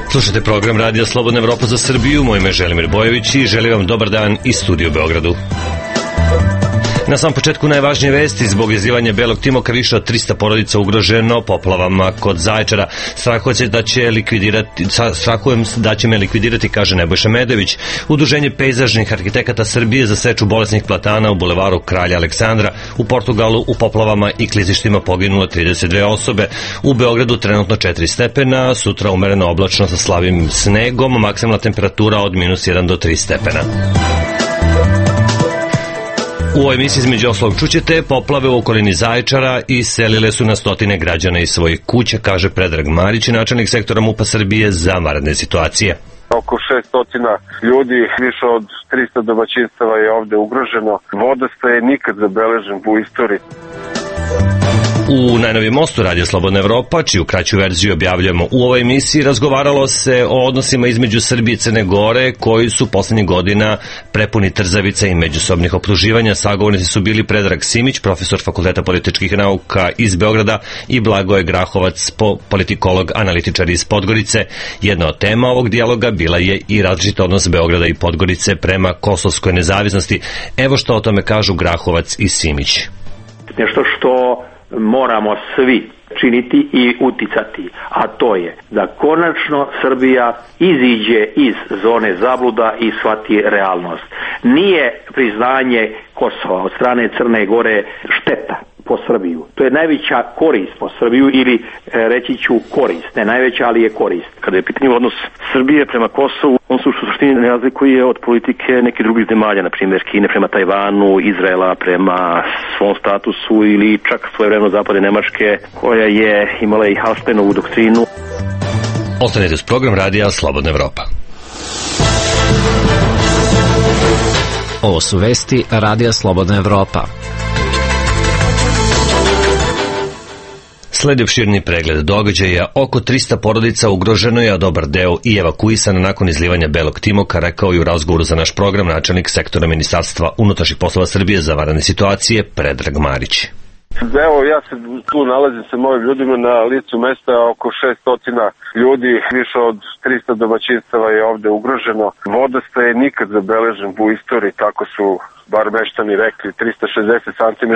Slušajte program Radija Slobodna Evropa za Srbiju, moj ime je Želimir Bojević i želim vam dobar dan iz studija u Beogradu. Na samom početku najvažnije vesti: zbog izlivanja belog timoka više od 300 porodica ugroženo poplavama kod Zaječara. Strahujem da će me likvidirati, kaže Nebojša Medović. Udruženje pejzažnih arhitekata Srbije za seču bolesnih platana u bulevaru Kralja Aleksandra. U Portugalu u poplavama i klizištima poginulo 32 osobe. U Beogradu trenutno 4 stepena, sutra umereno oblačno sa slabim snegom, maksimalna temperatura od -1 do 3 stepena. U ovoj emisiji između ostalog čućete: poplave u okolini Zaječara iselile su na stotine građana iz svojih kuća, kaže Predrag Marić, načelnik sektora MUP-a Srbije za vanredne situacije. Oko 600 ljudi, više od 300 domaćinstava je ovde ugroženo. Vodostaj nikad zabeležen u istoriji. U najnovijem mostu Radija Slobodna Evropa, čiju kraću verziju objavljujemo u ovoj emisiji, razgovaralo se o odnosima između Srbije i Crne Gore, koji su poslednjih godina prepuni trzavica i međusobnih optuživanja. Sagovornici su bili Predrag Simić, profesor Fakulteta političkih nauka iz Beograda, i Blagoje Grahovac, politikolog, analitičar iz Podgorice. Jedna od tema ovog dijaloga bila je i različit odnos Beograda i Podgorice prema kosovskoj nezavisnosti. Evo što o tome kažu Grahovac i Simić. Nešto što moramo svi činiti i uticati, a to je da konačno Srbija iziđe iz zone zabluda i shvati realnost. Nije priznanje Kosova od strane Crne Gore šteta po Srbiju. To je najveća korist po Srbiju, ili reći ću korist, ne najveća, ali je korist. Kada je pitanje odnos Srbije prema Kosovu, on se u suštini ne razlikuje od politike nekih drugih zemalja, na primjer Kine prema Tajvanu, Izraela prema svom statusu, ili čak svojevremeno zapadne Nemačke, koja je imala i Hallsteinovu doktrinu. Ostanite uz program Radija Slobodna Evropa. Ovo su vesti Radija Slobodna Evropa. Sledi opširni pregled događaja. Oko 300 porodica ugroženo je, a dobar deo i evakuisan nakon izlivanja belog timoka, rekao i u razgovoru za naš program načelnik sektora Ministarstva unutrašnjih poslova Srbije za vanredne situacije Predrag Marić. Evo, ja se tu nalazim sa mojim ljudima na licu mesta. Oko 600 ljudi, više od 300 domaćinstava je ovde ugroženo. Vodostaj je nikad zabeležen u istoriji, tako su bar meštani rekli. 360 cm,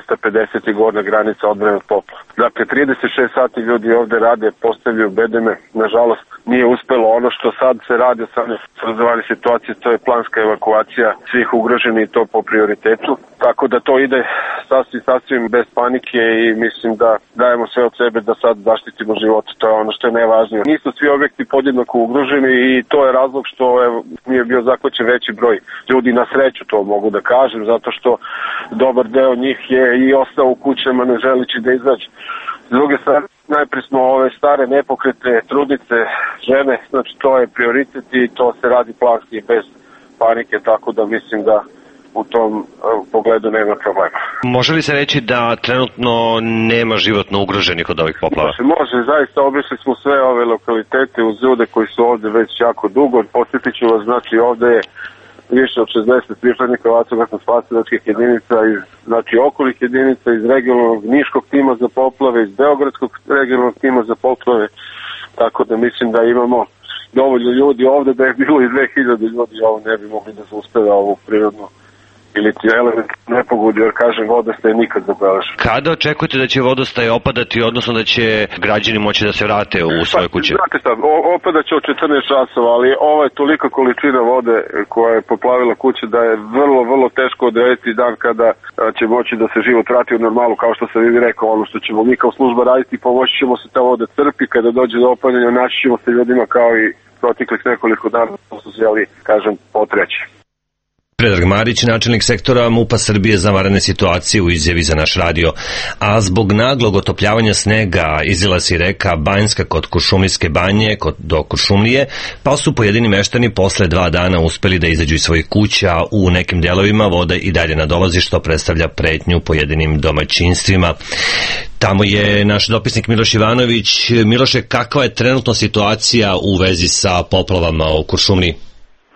250 je gornja granica odbrane od poplava. Dakle, 36 sati ljudi ovde rade, postavljaju bedeme. Nažalost, nije uspelo. Ono što sad se radi od strane razvojne situacije, to je planska evakuacija svih ugroženih, i to po prioritetu. Tako da to ide sasvim bez panike i mislim da dajemo sve od sebe da sad zaštitimo život. To je ono što je najvažnije. Nisu svi objekti podjednako ugroženi i to je razlog što nije bio zahvaćen veći broj ljudi, na sreću, to mogu da kažem, zato što dobar deo njih je i ostao u kućama ne želići da izađe. S druge strane, najprije smo ove stare nepokretne trudnice, žene, znači to je prioritet i to se radi planski bez panike, tako da mislim da u tom pogledu nema problema. Može li se reći da trenutno nema životno ugroženih od ovih poplava? Može, zaista obišli smo sve ove lokalitete uz ljude koji su ovde već jako dugo. Podsjetit ću vas, znači ovde je više od 60 pripadnika vatrogasno-spasilačkih jedinica iz okolnih jedinica, iz regionalnog niškog tima za poplave, iz beogradskog regionalnog tima za poplave, tako da mislim da imamo dovoljno ljudi ovde. Da je bilo i 2000 ljudi, ovo ne bi mogli da zaustavlja ovu prirodnu ili ti elementarnu nepogodu, jer kažem, vodostaj nikad zabeležen. Kada očekujete da će vodostaj opadati, odnosno da će građani moći da se vrate u svoje kuće? Znate šta, opada će od 14 časova, ali ovo je tolika količina vode koja je poplavila kuće da je vrlo, vrlo teško odrediti dan kada će moći da se život vrati u normalu, kao što sam vi rekao. Ono što ćemo mi kao služba raditi, pomoći ćemo se ta voda crpi, kada dođe do opadanja naći ćemo se ljudima kao i proteklih nekoliko dana, to su sjeli, kažem, potreći. Predrag Marić, načelnik sektora MUP-a Srbije za vanredne situacije, u izjavi za naš radio. A zbog naglog otopljavanja snega izlila se reka Banjska kod Kuršumlijske banje do Kuršumlije, pa su pojedini meštani posle 2 dana uspeli da izađu iz svojih kuća. U nekim delovima voda i dalje nadolazi, što predstavlja pretnju pojedinim domaćinstvima. Tamo je naš dopisnik Miloš Ivanović. Miloše, kakva je trenutno situacija u vezi sa poplavama u Kuršumliji?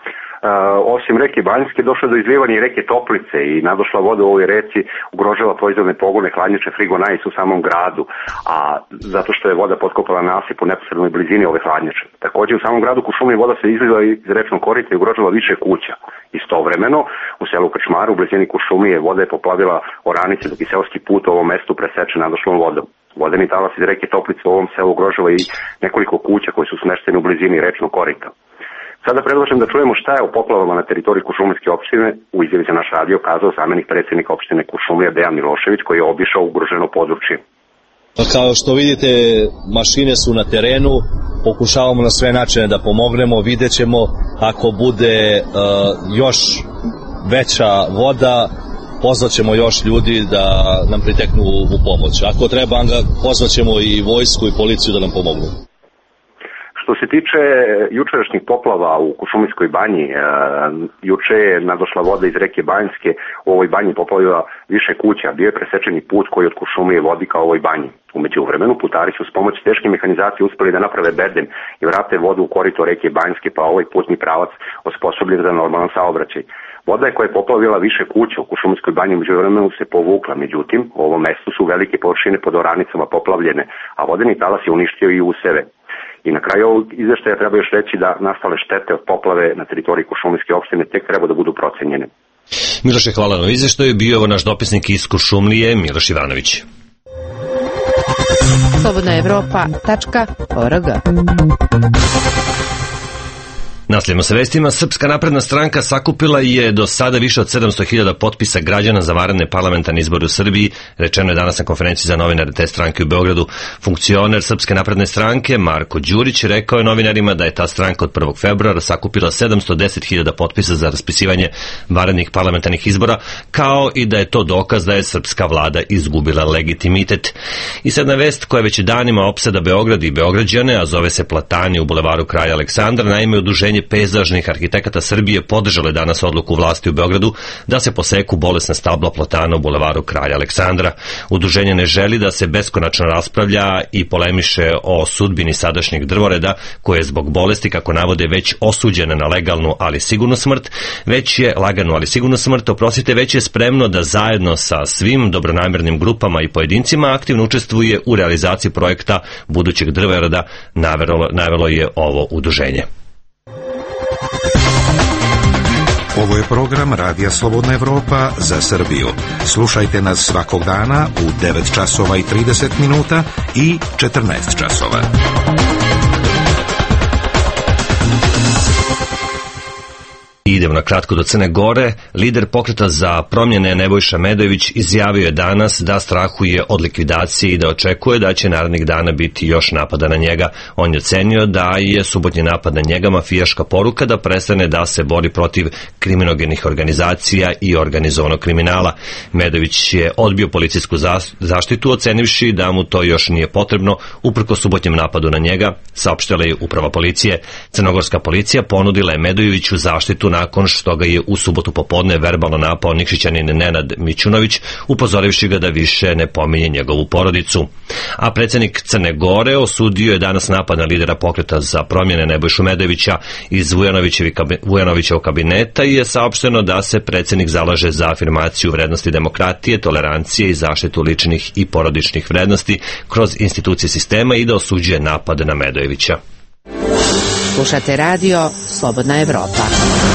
Osim reke Banjske došlo do izlijevanja i reke Toplice i nadošla voda u ovoj reci ugrožava proizvodne pogone hladnjače Frigonais u samom gradu, a zato što je voda potkopala nasip u neposrednoj blizini ove hladnjače. Također u samom gradu Kuršumlije voda se izliva iz rečnog korita i ugrožava više kuća. Istovremeno, u selu Krčmaru u blizini Kuršumlije voda je poplavila oranice dok i seoski put u ovom mestu presečen nadošlom vodom. Vodeni talas iz reke Toplice u ovom selu ugrožava i nekoliko kuća koje su smeštene u blizini rečnog korita. Sada predlažem da čujemo šta je o poplavama na teritoriji Kuršumlijske opštine u izjavi za naš radio kazao zamenik predsjednika opštine Kuršumlija Dejan Milošević koji je obišao ugroženo područje. Kao što vidite, mašine su na terenu, pokušavamo na sve načine da pomognemo, vidjet ćemo ako bude još veća voda, pozvaćemo još ljudi da nam priteknu u pomoć. Ako treba, pozvaćemo i vojsku i policiju da nam pomognu. Što se tiče jučerašnjih poplava u Kuršumlijskoj banji, juče je nadošla voda iz reke Banjske, u ovoj banji poplavila više kuća, bio je presečeni put koji od Kuršumlije vodi ka ovoj banji. Umeđu vremenu putari su s pomoć teške mehanizacije uspeli da naprave bedem i vrate vodu u korito reke Banjske, pa ovaj putni pravac osposobljen za normalan saobraćaj. Voda je koja je poplavila više kuća u Kuršumlijskoj banji umeđu vremenu se povukla, međutim u ovom mestu su velike površine pod oranicama poplavljene, a vodeni talas je uništio i useve. I na kraju ovog izveštaja treba još reći da nastale štete od poplave na teritoriji Kuršumlijske opštine tek treba da budu procenjene. Miloše, hvala na izveštaju. Bio je naš dopisnik iz Kuršumlije, Miloš Ivanović. slobodnaevropa.org. Nastavljamo sa vestima. Srpska napredna stranka sakupila je do sada više od 700.000 potpisa građana za vanredne parlamentarne izbore u Srbiji, rečeno je danas na konferenciji za novinare te stranke u Beogradu. Funkcioner Srpske napredne stranke Marko Đurić rekao je novinarima da je ta stranka od 1. februara sakupila 710.000 potpisa za raspisivanje vanrednih parlamentarnih izbora, kao i da je to dokaz da je srpska vlada izgubila legitimitet. I sad na vest koja već danima opseda Beograd i Beograđane, a zove se Platani u bulevaru Kralja Aleksandra. Naime, Udruženje pejzažnih arhitekata Srbije podržalo je danas odluku vlasti u Beogradu da se poseku bolesna stabla platana u bulevaru Kralja Aleksandra. Udruženje ne želi da se beskonačno raspravlja i polemiše o sudbini sadašnjeg drvoreda, koje je zbog bolesti, kako navode, već osuđena na legalnu ali sigurnu smrt, već je laganu ali sigurnu smrt, već je spremno da zajedno sa svim dobronamernim grupama i pojedincima aktivno učestvuje u realizaciji projekta budućeg drvoreda, navelo je ovo udruženje. Ovo je program Radija Slobodna Evropa za Srbiju. Slušajte nas svakog dana u 9 časova i 30 minuta i 14 časova. Idemo na kratko do Crne Gore. Lider pokreta za promjene Nebojša Medojević izjavio je danas da strahuje od likvidacije i da očekuje da će narednih dana biti još napada na njega. On je ocenio da je subotnji napad na njega mafijaška poruka da prestane da se bori protiv kriminogenih organizacija i organizovanog kriminala. Medojević je odbio policijsku zaštitu, ocenivši da mu to još nije potrebno uprkos subotnjem napadu na njega, saopštila je uprava policije. Crnogorska policija ponudila je Medojeviću zaštitu nakon što ga je u subotu popodne verbalno napao Nikšićanin Nenad Mićunović, upozorivši ga da više ne pominje njegovu porodicu. A predsjednik Crne Gore osudio je danas napad na lidera pokreta za promjene Nebojšu Medojevića iz Vujanovićevog kabineta i je saopšteno da se predsjednik zalaže za afirmaciju vrednosti demokratije, tolerancije i zaštitu ličnih i porodičnih vrednosti kroz institucije sistema i da osuđuje napad na Medojevića. Slušate radio Slobodna Evropa.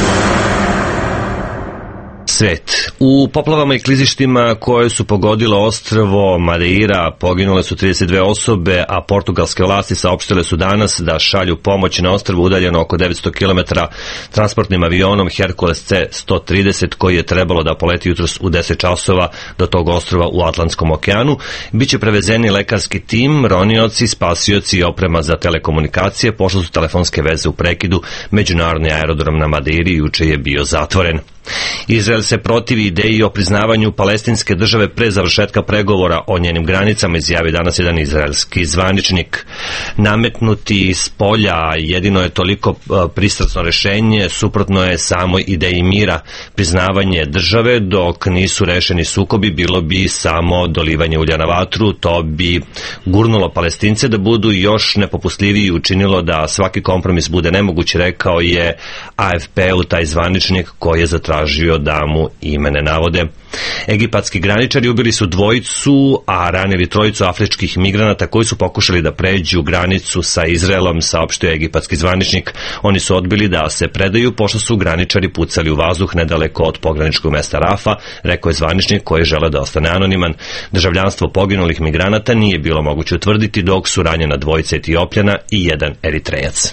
Svet. U poplavama i klizištima koje su pogodilo ostrvo Madeira poginule su 32 osobe, a portugalske vlasti saopštile su danas da šalju pomoć na ostrvo udaljeno oko 900 km transportnim avionom Hercules C-130 koji je trebalo da poleti jutros u 10 časova do tog ostrva u Atlantskom okeanu. Biće prevezeni lekarski tim, ronioci, spasioci i oprema za telekomunikacije, pošto su telefonske veze u prekidu. Međunarodni aerodrom na Madeiri juče je bio zatvoren. Izrael se protivi ideji o priznavanju palestinske države pre završetka pregovora o njenim granicama, izjavi danas jedan izraelski zvaničnik. Nametnuti s polja jedino je toliko pristrasno rešenje, suprotno je samoj ideji mira. Priznavanje države dok nisu rešeni sukobi bilo bi samo dolivanje ulja na vatru, to bi gurnulo Palestince da budu još nepopustljiviji i učinilo da svaki kompromis bude nemoguć, rekao je AFP-u taj zvaničnik koji je zatražio da mu ime ne navode. Egipatski graničari ubili su dvojicu, a ranili trojicu afričkih migranata koji su pokušali da pređu granicu sa Izraelom, saopštio je egipatski zvaničnik. Oni su odbili da se predaju pošto su graničari pucali u vazduh nedaleko od pograničkog mesta Rafa, rekao je zvaničnik koji žele da ostane anoniman. Državljanstvo poginulih migranata nije bilo moguće utvrditi, dok su ranjena dvojica Etiopljana i jedan Eritrejac.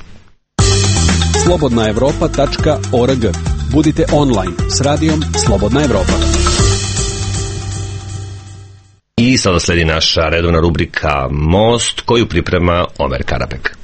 slobodnaevropa.org. Budite online s radijom Slobodna Evropa. I sada sledi naša redovna rubrika Most, koju priprema Omer Karapek.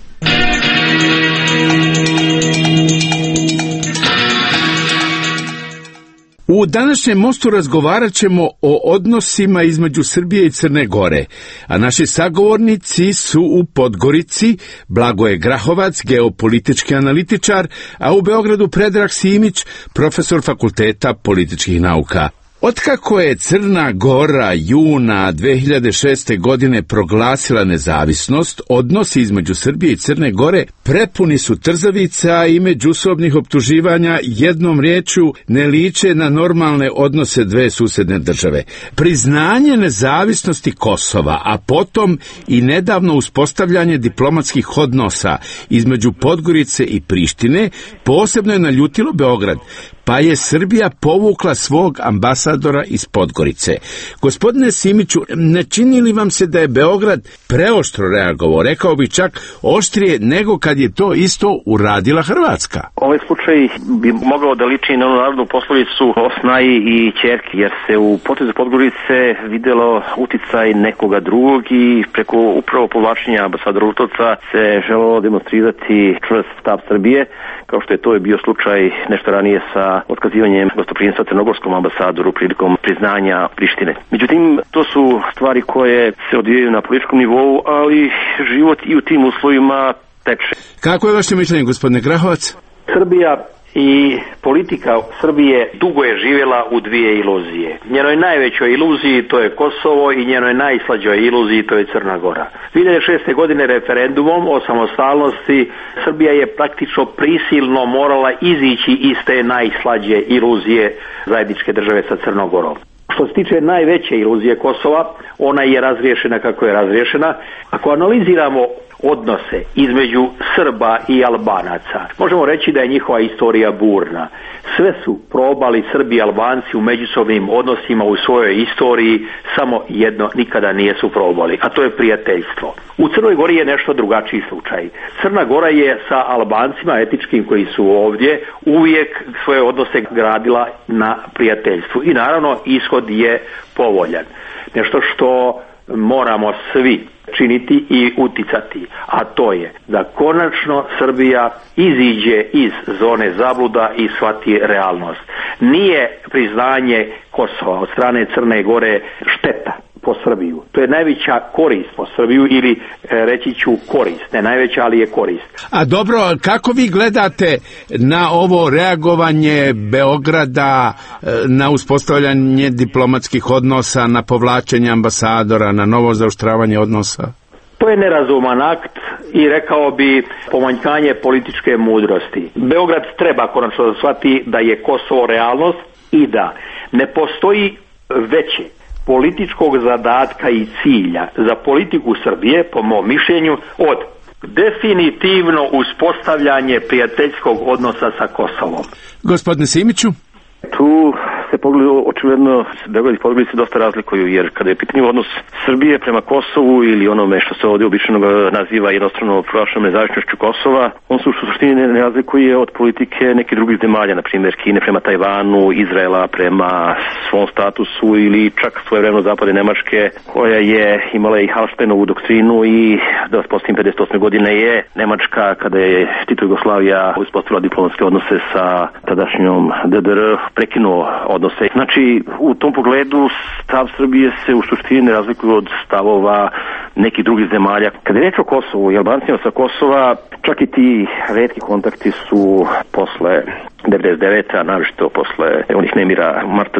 U današnjem Mostu razgovarat ćemo o odnosima između Srbije i Crne Gore, a naši sagovornici su u Podgorici Blagoje Grahovac, geopolitički analitičar, a u Beogradu Predrag Simić, profesor Fakulteta političkih nauka. Otkako je Crna Gora juna 2006. godine proglasila nezavisnost, odnosi između Srbije i Crne Gore prepuni su trzavica i međusobnih optuživanja, jednom riječju ne liče na normalne odnose dve susedne države. Priznanje nezavisnosti Kosova, a potom i nedavno uspostavljanje diplomatskih odnosa između Podgorice i Prištine posebno je naljutilo Beograd, pa je Srbija povukla svog ambasadora iz Podgorice. Gospodine Simiću, ne čini li vam se da je Beograd preoštro reagovao, rekao bi čak oštrije nego kad je to isto uradila Hrvatska? Ovaj slučaj bi mogao da liči na narodnu poslovicu o snaji i ćerki, jer se u potezu Podgorice videlo uticaj nekoga drugog i preko upravo povlačenja ambasadora Lutovca se želelo demonstrirati čvrst stav Srbije, kao što je to bio slučaj nešto ranije sa otkazivanjem gostoprimstva crnogorskom ambasadoru prilikom priznanja Prištine. Međutim, to su stvari koje se odvijaju na političkom nivou, ali život i u tim uslovima teče. Kako je vaše mišljenje, gospodine Grahovac? Srbija i politika Srbije dugo je živjela u dvije iluzije. Njenoj najvećoj iluziji to je Kosovo i njenoj najslađoj iluziji to je Crna Gora. 2006. godine referendumom o samostalnosti Srbija je praktično prisilno morala izići iz te najslađe iluzije zajedničke države sa Crnom Gorom. Što se tiče najveće iluzije Kosova, ona je razriješena kako je razriješena. Ako analiziramo odnose između Srba i Albanaca, možemo reći da je njihova istorija burna. Sve su probali Srbi i Albanci u međusobnim odnosima u svojoj istoriji, samo jedno nikada nije su probali, a to je prijateljstvo. U Crnoj Gori je nešto drugačiji slučaj. Crna Gora je sa Albancima etičkim koji su ovdje uvijek svoje odnose gradila na prijateljstvu i naravno ishod je povoljan. Nešto što moramo svi činiti i uticati, a to je da konačno Srbija iziđe iz zone zabluda i shvati realnost. Nije priznanje Kosova od strane Crne Gore šteta po Srbiju. To je najveća korist po Srbiju ili reći ću korist. Ne najveća, ali je korist. A dobro, kako vi gledate na ovo reagovanje Beograda, na uspostavljanje diplomatskih odnosa, na povlačenje ambasadora, na novo zaoštravanje odnosa? To je nerazuman akt i rekao bi pomanjkanje političke mudrosti. Beograd treba konačno da shvati da je Kosovo realnost i da ne postoji veće političkog zadatka i cilja za politiku Srbije, po mom mišljenju, od definitivno uspostavljanje prijateljskog odnosa sa Kosovom. Gospodine Simiću? Tu se pogledaju, očigledno Beograd i Podgorica se dosta razlikuju, jer kada je pitanje odnos Srbije prema Kosovu ili onome što se ovdje obično naziva jednostrano proglašenom nezavisnošću Kosova, on se u suštini ne razlikuje od politike nekih drugih zemalja, na primjer Kine prema Tajvanu, Izraela prema svom statusu ili čak svojevremeno zapadne Nemačke, koja je imala i Hallsteinovu doktrinu i da vas postavim 58. godine je Nemačka, kada je Tito Jugoslavija uspostavila diplomatske odnose sa tadašnjom DDR, prekinuo odnose. Znači, u tom pogledu stav Srbije se u suštini ne razlikuje od stavova nekih drugih zemalja. Kada je reč o Kosovu i Albancima sa Kosova, čak i ti retki kontakti su posle 99. a naročito posle onih nemira marta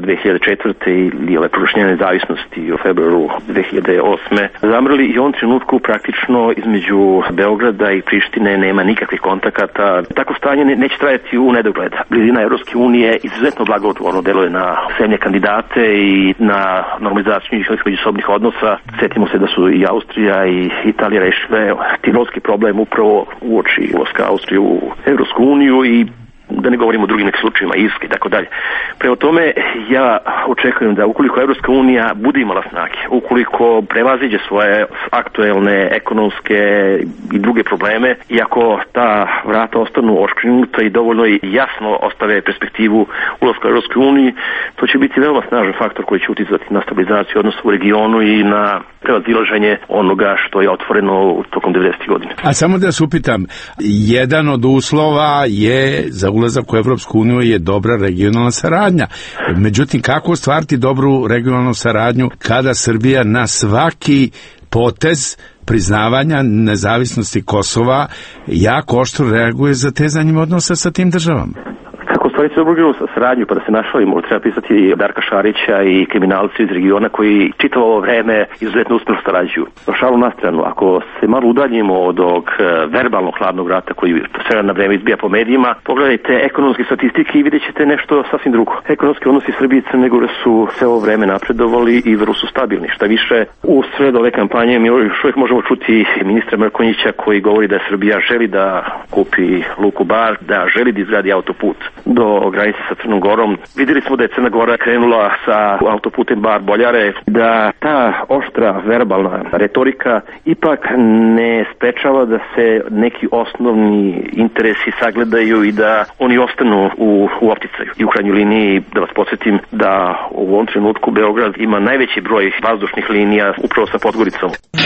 2004. ili proglašenja nezavisnosti u februaru 2008. zamrli i u ovom trenutku praktično između Beograda i Prištine nema nikakvih kontakata. Tako stanje neće trajati u nedogled. Blizina Evropske unije izuzetno blagotvorno deluje na zemlje kandidate i na normalizaciju njihovih međusobnih odnosa. Sjetimo se da su i Austrija i Italija rešile tirolski problem upravo uoči ulaska Austrije u Evropsku uniju i da ne govorimo o drugim nekim slučajima, Irske i tako dalje. Prema tome, ja očekujem da ukoliko Evropska unija bude imala snage, ukoliko prevaziđe svoje aktuelne ekonomske i druge probleme, i ako ta vrata ostanu oškrinuta i dovoljno jasno ostave perspektivu ulaska u Evropsku uniju, to će biti veoma snažan faktor koji će uticati na stabilizaciju odnosa u regionu i na prevazilaženje onoga što je otvoreno tokom 90. godine. A samo da se upitam, jedan od uslova je za ulazak u Evropsku uniju je dobra regionalna saradnja. Međutim, kako ostvariti dobru regionalnu saradnju kada Srbija na svaki potez priznavanja nezavisnosti Kosova jako oštro reaguje zatezanjem odnosa sa tim državama? Stvari se dobrogiru sa saradnju, pa da se našalimo, treba pisati Darka Šarića i kriminalci iz regiona koji čitavo ovo vreme izuzetno uspješno sarađuju. Šalu na stranu, ako se malo udaljimo od ovog verbalnog hladnog rata koji sve na vreme izbija po medijima, pogledajte ekonomske statistike i vidjet ćete nešto sasvim drugo. Ekonomski odnosi Srbije i Crne Gore su sve ovo vreme napredovali i vrlo su stabilni. Šta više, u sred ove kampanje mi još uvijek možemo čuti ministra Mrkonjića koji govori da Srbija želi da kupi luku Bar, da želi da izgradi autoput do granice sa Crnom Gorom. Vidjeli smo da je Crna Gora krenula sa autoputem Bar-Boljare, da ta oštra verbalna retorika ipak ne sprečava da se neki osnovni interesi sagledaju i da oni ostanu u opticaju. I u krajnjoj liniji, da vas podsjetim, da u ovom trenutku Beograd ima najveći broj vazdušnih linija upravo sa Podgoricom.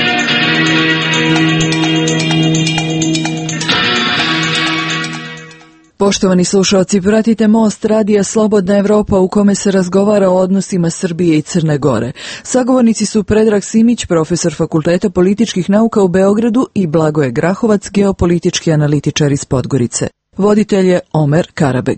Poštovani slušalci, pratite Most radija Slobodna Evropa u kome se razgovara o odnosima Srbije i Crne Gore. Sagovornici su Predrag Simić, profesor Fakulteta političkih nauka u Beogradu, i Blagoje Grahovac, geopolitički analitičar iz Podgorice. Voditelj je Omer Karabeg.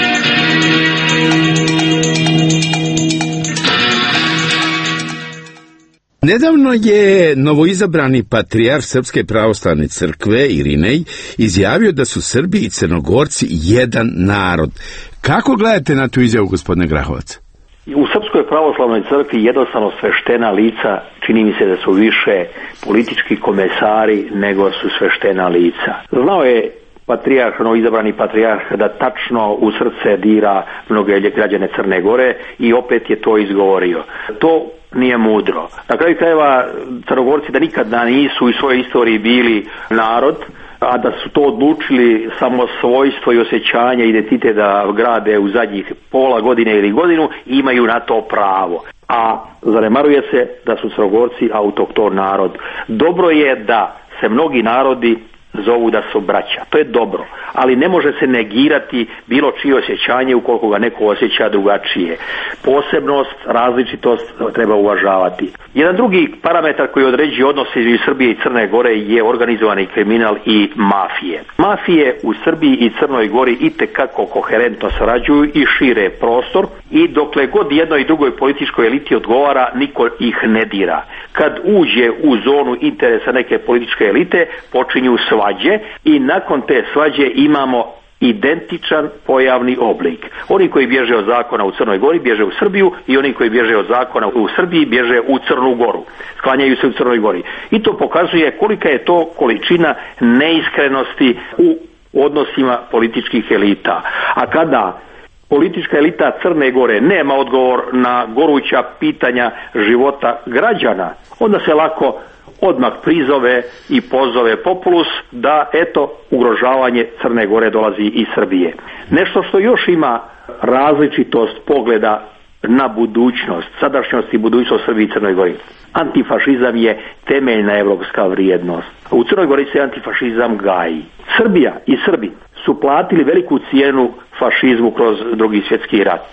Nedavno je novoizabrani patrijarh Srpske pravoslavne crkve Irinej izjavio da su Srbi i Crnogorci jedan narod. Kako gledate na tu izjavu, gospodine Grahovac? U Srpskoj pravoslavnoj crkvi jednostavno sveštena lica, čini mi se da su više politički komesari nego su sveštena lica. Znao je patrijarh, novoizabrani patrijarh, da tačno u srce dira mnoge građane Crne Gore i opet je to izgovorio. To nije mudro. Na kraju krajeva Crnogorci da nikada nisu u svojoj istoriji bili narod, a da su to odlučili samo svojstvo i osjećanje, identitet da grade u zadnjih pola godine ili godinu, imaju na to pravo. A zanemaruje se da su Crnogorci autohton narod. Dobro je da se mnogi narodi zovu da su braća. To je dobro, ali ne može se negirati bilo čije osjećanje ukoliko ga neko osjeća drugačije. Posebnost, različitost treba uvažavati. Jedan drugi parametar koji određuje odnose između Srbije i Crne Gore je organizovani kriminal i mafije. Mafije u Srbiji i Crnoj Gori itekako koherentno sarađuju i šire prostor i dokle god jednoj i drugoj političkoj eliti odgovara, niko ih ne dira. Kad uđe u zonu interesa neke političke elite, počinju svađe i nakon te svađe imamo identičan pojavni oblik. Oni koji bježe od zakona u Crnoj Gori bježe u Srbiju i oni koji bježe od zakona u Srbiji bježe u Crnu Goru. Sklanjaju se u Crnoj Gori. I to pokazuje kolika je to količina neiskrenosti u odnosima političkih elita. A kada politička elita Crne Gore nema odgovor na goruća pitanja života građana, onda se lako odmah prizove i pozove populus da eto ugrožavanje Crne Gore dolazi iz Srbije. Nešto što još ima različitost pogleda na budućnost, sadašnjost i budućnost Srbije i Crnoj Gori. Antifašizam je temeljna evropska vrijednost. U Crnoj Gori se antifašizam gaji. Srbija i Srbi su platili veliku cijenu fašizmu kroz Drugi svjetski rat.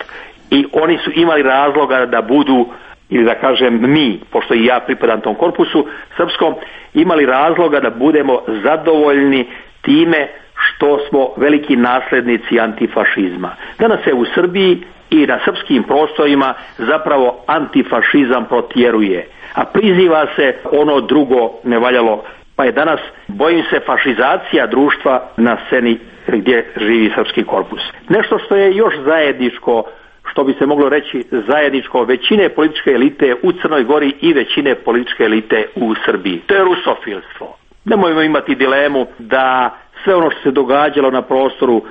i oni su imali razloga da budu, ili da kažem mi, pošto i ja pripadam tom korpusu srpskom, imali razloga da budemo zadovoljni time što smo veliki naslednici antifašizma. Danas se u Srbiji i na srpskim prostorima zapravo antifašizam protjeruje, a priziva se ono drugo nevaljalo, pa je danas, bojim se, fašizacija društva na sceni gdje živi srpski korpus. Nešto što je još zajedničko, što bi se moglo reći zajedničko većine političke elite u Crnoj Gori i većine političke elite u Srbiji. To je rusofilstvo. Nemojmo imati dilemu da sve ono što se događalo na prostoru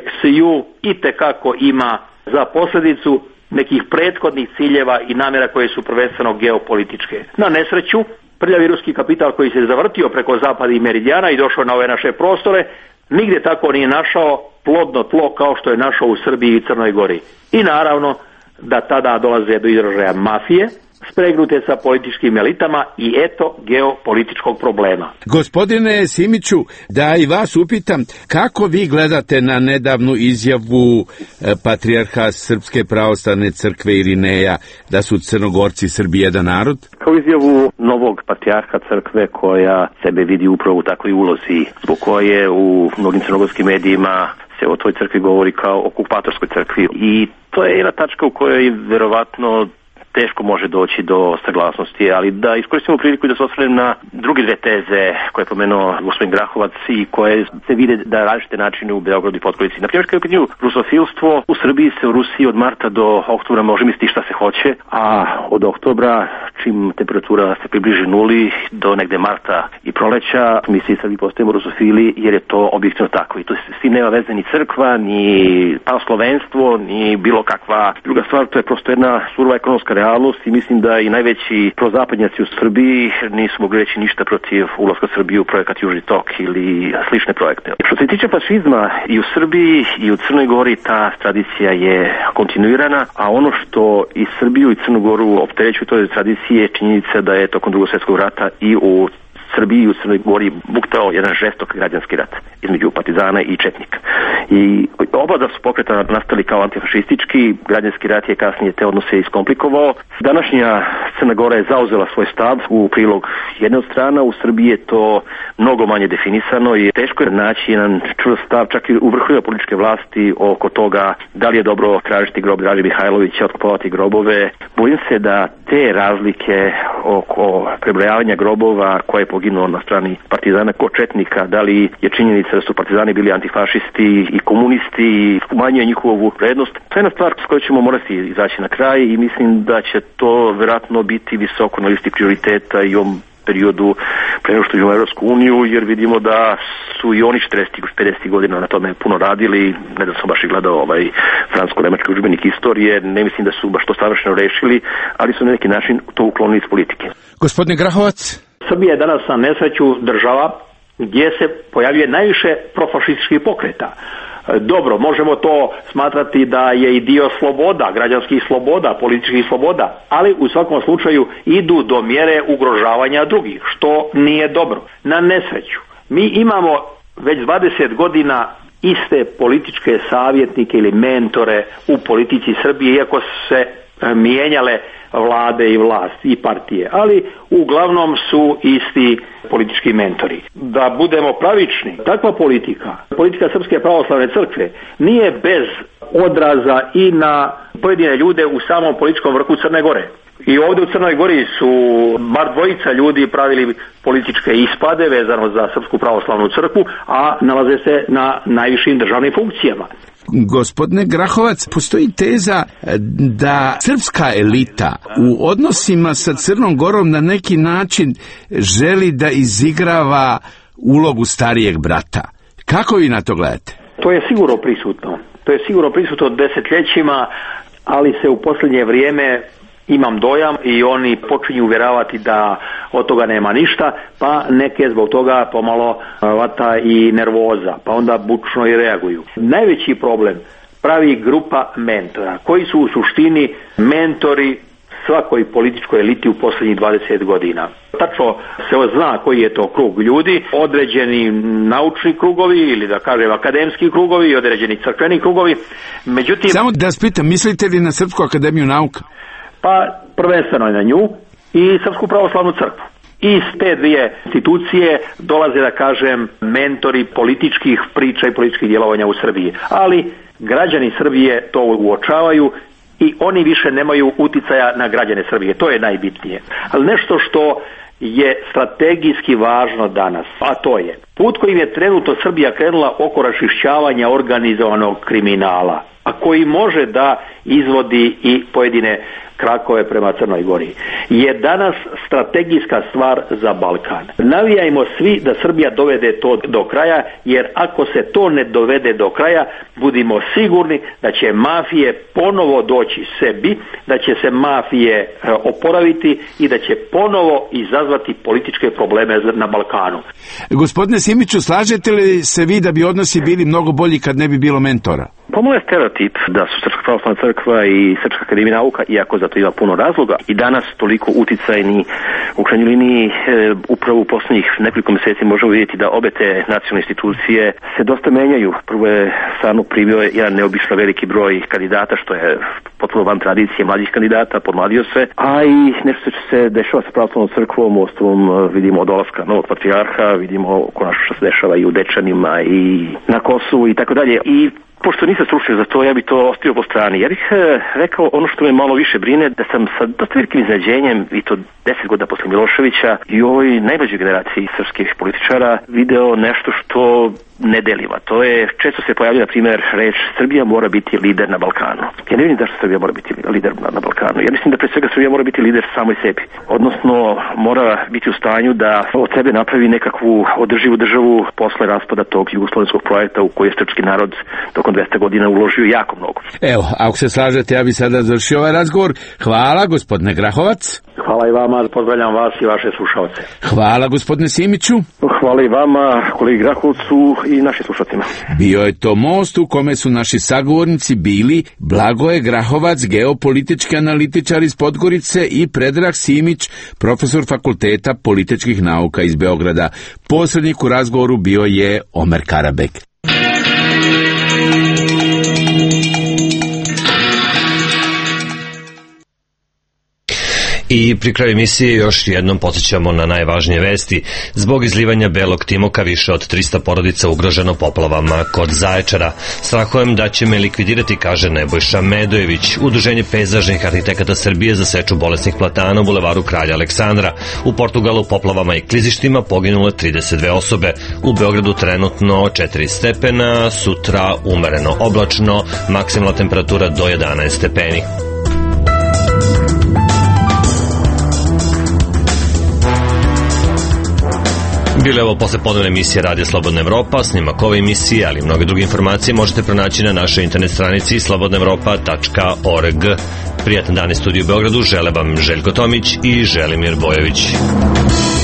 XU itekako ima za posljedicu nekih prethodnih ciljeva i namjera koje su prvenstveno geopolitičke. Na nesreću, prljavi ruski kapital koji se zavrtio preko zapadnih meridijana i došao na ove naše prostore, nigdje tako nije našao plodno tlo kao što je našao u Srbiji i Crnoj Gori. I naravno da tada dolaze do izražaja mafije, spregnute sa političkim elitama i eto geopolitičkog problema. Gospodine Simiću, da i vas upitam, kako vi gledate na nedavnu izjavu patrijarha Srpske pravoslavne crkve Irineja da su Crnogorci Srbi jedan narod? Kao izjavu novog patrijarha crkve koja sebe vidi upravo u takvoj ulozi, zbog koje u mnogim crnogorskim medijima se o toj crkvi govori kao okupatorskoj crkvi. I to je jedna tačka u kojoj verovatno teško može doći do saglasnosti, ali da iskoristimo priliku i da se osvrnem na druge dve teze koje je pomenuo gospodin Grahovac i koje se vide da različite načine u Beogradu i Podgorici. Na primjer, kada je u pitanju rusofilstvo, u Srbiji se u Rusiji od marta do oktobra može misliti šta se hoće, a od oktobra, čim temperatura se približi nuli, do negde marta i proleća, mi se i sad postajemo rusofili jer je to objektivno tako. I to s tim nema veze ni crkva, ni pravoslovenstvo, ni bilo kakva druga stvar. To je prosto jedna surova ekonomska realnost i mislim da i najveći prozapadnjaci u Srbiji nisu mogli reći ništa protiv ulaska Srbije u projekat Južni tok ili slične projekte. Što se tiče fašizma, i u Srbiji i u Crnoj Gori ta tradicija je kontinuirana, a ono što i Srbiju i Crnu Goru opterećuje toj tradicije je činjenica da je tokom Drugog svjetskog rata i u Srbiji i u Crnoj Gori buktao jedan žestok građanski rat između partizana i četnika. I oba da su pokreta nastali kao antifašistički, građanski rat je kasnije te odnose iskomplikovao. Današnja Crna Gora je zauzela svoj stav u prilog jedne od strana, u Srbiji je to mnogo manje definisano i teško je naći jedan čvrst stav čak i u vrhu političke vlasti oko toga da li je dobro tražiti grob Draže Mihajlovića, otkupovati grobove. Bojim se da te razlike oko prebrojavanja grobova koje je poginuo na strani partizana ko četnika, da li je činjenica da su partizani bili antifašisti i komunisti i umanjuje njihovu vrednost. To je jedna stvar s kojoj ćemo morati izaći na kraj i mislim da će to vjerojatno biti visoko na listi prioriteta i ovom periodu pre nego što uđemo u Evropsku uniju, jer vidimo da su i oni 40-50 godina na tome puno radili. Ne da sam baš i gledao francusko-nemački udžbenik istorije, ne mislim da su baš to savršeno rešili, ali su na neki način to uklonili iz politike. Gospodine Grahovac? Srbija je danas na nesreću država gdje se pojavljuje najviše profašističkih pokreta. Dobro, možemo to smatrati da je i dio sloboda, građanskih sloboda, političkih sloboda, ali u svakom slučaju idu do mjere ugrožavanja drugih, što nije dobro. Na nesreću, mi imamo već 20 godina iste političke savjetnike ili mentore u politici Srbije, iako se mijenjale vlade i vlast i partije, ali uglavnom su isti politički mentori. Da budemo pravični, takva politika Srpske pravoslavne crkve nije bez odraza i na pojedine ljude u samom političkom vrhu Crne Gore. I ovdje u Crnoj Gori su bar dvojica ljudi pravili političke ispade vezano za Srpsku pravoslavnu crkvu, a nalaze se na najvišim državnim funkcijama. Gospodine Grahovac, postoji teza da srpska elita u odnosima sa Crnom Gorom na neki način želi da izigrava ulogu starijeg brata. Kako vi na to gledate? To je sigurno prisutno. To je sigurno prisutno desetljećima, ali se u posljednje vrijeme imam dojam i oni počinju uvjeravati da od toga nema ništa, pa neke zbog toga pomalo vata i nervoza, pa onda bučno i reaguju. Najveći problem pravi grupa mentora, koji su u suštini mentori svakoj političkoj eliti u posljednjih 20 godina. Tačno se zna koji je to krug ljudi, određeni naučni krugovi ili da kažem akademski krugovi i određeni crkveni krugovi. Međutim, samo da vas pitam, mislite li na Srpsku akademiju nauka? Pa prvenstveno na nju i Srpsku pravoslavnu crkvu. Iz te dvije institucije dolaze, da kažem, mentori političkih priča i političkih djelovanja u Srbiji. Ali građani Srbije to uočavaju i oni više nemaju uticaja na građane Srbije. To je najbitnije. Ali nešto što je strategijski važno danas, a to je put kojim je trenutno Srbija krenula oko raščišćavanja organizovanog kriminala, a koji može da izvodi i pojedine krakove prema Crnoj Gori, je danas strategijska stvar za Balkan. Navijajmo svi da Srbija dovede to do kraja, jer ako se to ne dovede do kraja, budimo sigurni da će mafije ponovo doći sebi, da će se mafije oporaviti i da će ponovo izazvati političke probleme na Balkanu. Gospodine Simiću, slažete li se vi da bi odnosi bili mnogo bolji kad ne bi bilo mentora? Pomalo je stereotip da su Srpska pravoslavna crkva i Srpska akademija nauka, iako za to ima puno razloga, i danas toliko uticajni u krajnjoj liniji. Upravo u posljednjih nekoliko mjeseci možemo vidjeti da obe te nacionalne institucije se dosta menjaju. Prvo je stvarno pribio jedan neobično veliki broj kandidata, što je potpuno van tradicije mladih kandidata, podmladio se, a i nešto će se dešava sa pravoslavnom crkvom. Uostalom vidimo od dolaska novog patrijarha, vidimo konačno što se dešava i u Dečanima i na Kosovu i tako dalje. I pošto nisam stručnjak za to, ja bih to ostavio po strani. Ja bih rekao ono što me malo više brine, da sam sa dosta velikim iznenađenjem, i to 10 godina posle Miloševića, i u ovoj najmlađoj generaciji srpskih političara video nešto što ne delima. To je, često se pojavlja, na primjer, reč Srbija mora biti lider na Balkanu. Ja ne vidim zašto Srbija mora biti lider na Balkanu. Ja mislim da pre svega Srbija mora biti lider samoj sebi. Odnosno, mora biti u stanju da od sebe napravi nekakvu održivu državu posle raspada tog jugoslovenskog projekta u koji je srpski narod tokom 200 godina uložio jako mnogo. Evo, ako se slažete, ja bih sada završio ovaj razgovor. Hvala, gospodine Grahovac. Hvala i vama, pozdravljam vas i vaše slušalce. Hvala, gospodine Simiću. Hvala i vama, kolegi Grahovcu i našim slušalcima. Bio je to most u kome su naši sagovornici bili Blagoje Grahovac, geopolitički analitičar iz Podgorice, i Predrag Simić, profesor Fakulteta političkih nauka iz Beograda. Posrednik u razgovoru bio je Omer Karabek. I pri kraju emisije još jednom podsjećamo na najvažnije vesti. Zbog izlivanja belog timoka više od 300 porodica ugroženo poplavama kod Zaječara. Strahujem da će me likvidirati, kaže Nebojša Medojević. Udruženje pejzažnih arhitekata Srbije za seču bolesnih platana u bulevaru Kralja Aleksandra. U Portugalu poplavama i klizištima poginule 32 osobe. U Beogradu trenutno 4 stepena, sutra umereno oblačno, maksimalna temperatura do 11 stepeni. Bile ovo posle podnevne emisije Radija Slobodna Evropa. Snimak ove emisije, ali i mnoge druge informacije možete pronaći na našoj internet stranici slobodnaevropa.org. Prijatan dan iz studiju u Beogradu žele vam Željko Tomić i Želimir Bojović.